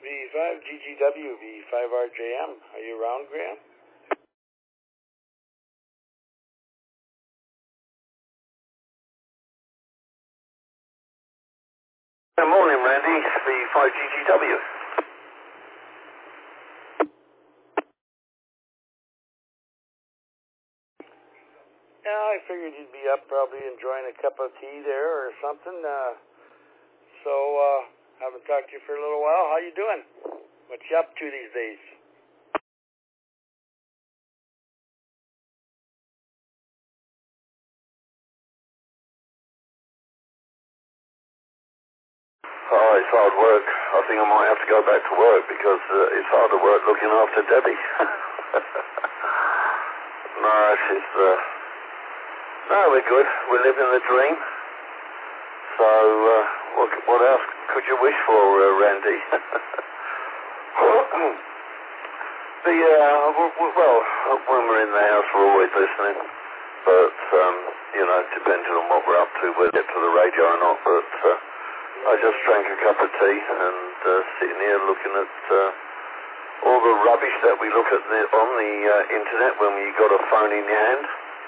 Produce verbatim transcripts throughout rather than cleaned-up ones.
V five G G W, V five R J M. Are you around, Graham? Good morning, Randy. V five G G W. Yeah, I figured you'd be up probably enjoying a cup of tea there or something. Uh, so, uh, haven't talked to you for a little while. How you doing? What you up to these days? Oh, it's hard work. I think I might have to go back to work because uh, it's hard to work looking after Debbie. No, she's, uh, no, we're good. We're living the dream. So, uh, what, what else could you wish for, uh, Randy? the, uh, w- w- well, when we're in the house, we're always listening. But, um, you know, depending on what we're up to, whether it to the radio or not. But, uh, I just drank a cup of tea and uh, sitting here looking at uh, all the rubbish that we look at the, on the uh, internet when you got a phone in your hand.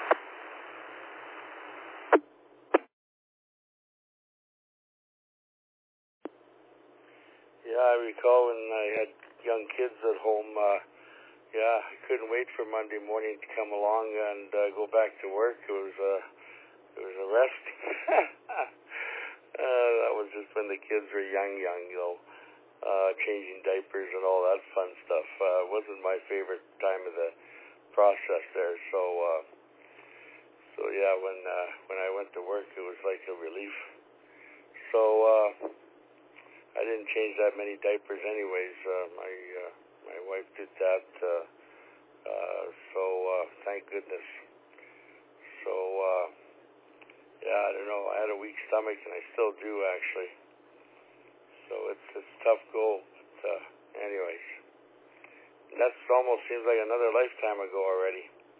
Yeah, I recall when I had young kids at home, uh, yeah, I couldn't wait for Monday morning to come along and uh, go back to work. It was, uh, it was arresting. uh, that was just when the kids were young, young, you know, uh, changing diapers and all that fun stuff. Uh, wasn't my favorite time of the process there. So, uh, so yeah, when uh, when I went to work, it was like a relief. So uh, I didn't change that many diapers, anyways. Uh, my uh, my wife did that. Uh, uh, so uh, thank goodness. So uh, yeah, I don't know. I had a weak stomach, and I still do actually. So it's it's a tough go. But, uh, anyways, that almost seems like another lifetime ago already.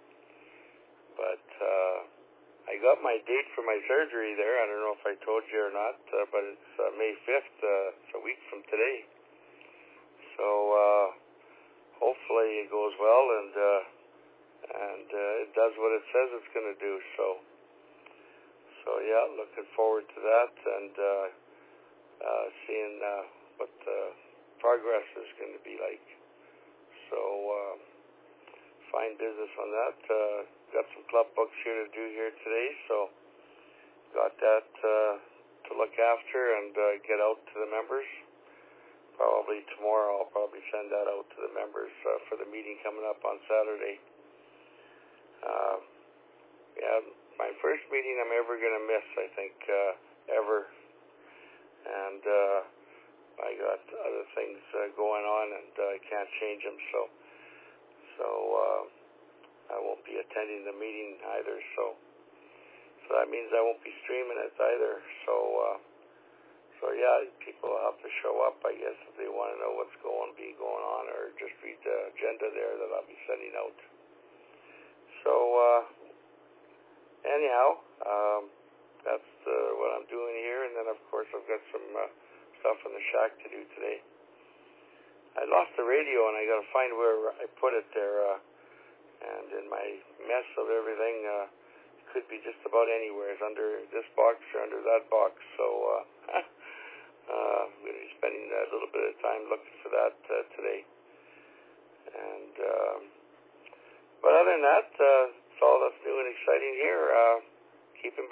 But uh, I got my date for my surgery there. I don't know if I told you or not, uh, but it's uh, May fifth. Uh, it's a week from today. So uh, hopefully it goes well and uh, and uh, it does what it says it's going to do. So so yeah, looking forward to that and uh, uh, seeing uh, what the progress is going to be like. So uh, fine business on that. Uh, got some club books here to do here today, so got that uh, to look after and uh, get out to the members. Probably tomorrow I'll probably send that out to the members uh, for the meeting coming up on Saturday. Uh, yeah, my first meeting I'm ever going to miss, I think, uh, ever. And uh, I got other things uh, going on and uh, I can't change them, so so uh, I won't be attending the meeting either. So so that means I won't be streaming it either. So uh, so yeah, people will have to show up, I guess, if they want to know what's going be going on, or just read the agenda there that I'll be sending out. So uh, anyhow, um, that's uh, what I'm doing here, and then of course I've got some uh, stuff in the shack to do today. I lost the radio, and I got to find where I put it there. Uh, and in my mess of everything, uh, it could be just about anywhere. It's under this box or under that box. So uh, uh, I'm going to be spending a little bit of time looking for that uh, today. And um, but other than that, uh, it's all that's new and exciting here. Uh, keeping